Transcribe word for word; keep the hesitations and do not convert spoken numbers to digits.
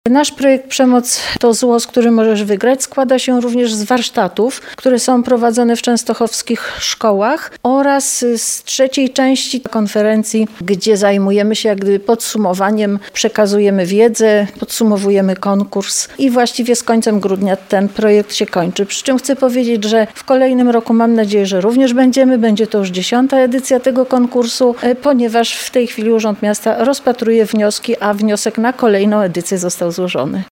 Nasz projekt Przemoc to zło, z którym możesz wygrać, składa się również z warsztatów, które są prowadzone w częstochowskich szkołach oraz z trzeciej części konferencji, gdzie zajmujemy się jak gdyby podsumowaniem, przekazujemy wiedzę, podsumowujemy konkurs i właściwie z końcem grudnia ten projekt się kończy. Przy czym chcę powiedzieć, że w kolejnym roku mam nadzieję, że również będziemy, będzie to już dziesiąta edycja tego konkursu, ponieważ w tej chwili Urząd Miasta rozpatruje wnioski, a wniosek na kolejną edycję został złożony.